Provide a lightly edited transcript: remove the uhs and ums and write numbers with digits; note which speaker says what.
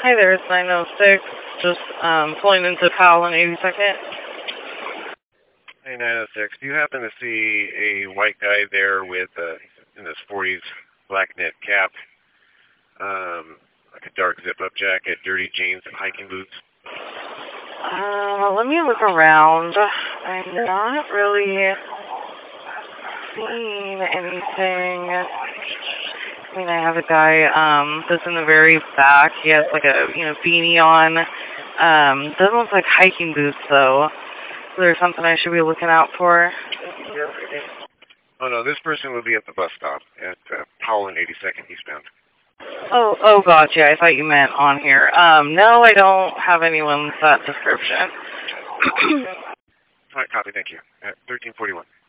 Speaker 1: Hi there, it's 906. Just pulling into Powell and 82nd.
Speaker 2: Hey, 906. Do you happen to see a white guy there with, in his 40s, black knit cap, like a dark zip-up jacket, dirty jeans, and hiking boots?
Speaker 1: Let me look around. I'm not really seeing anything. I mean, I have a guy that's in the very back. He has like a beanie on. Doesn't look like hiking boots though. Is there something I should be looking out for?
Speaker 2: Oh no, this person will be at the bus stop at Powell and 82nd eastbound.
Speaker 1: Oh, gotcha. I thought you meant on here. No, I don't have anyone with that description.
Speaker 2: All right, copy. Thank you. At 1341.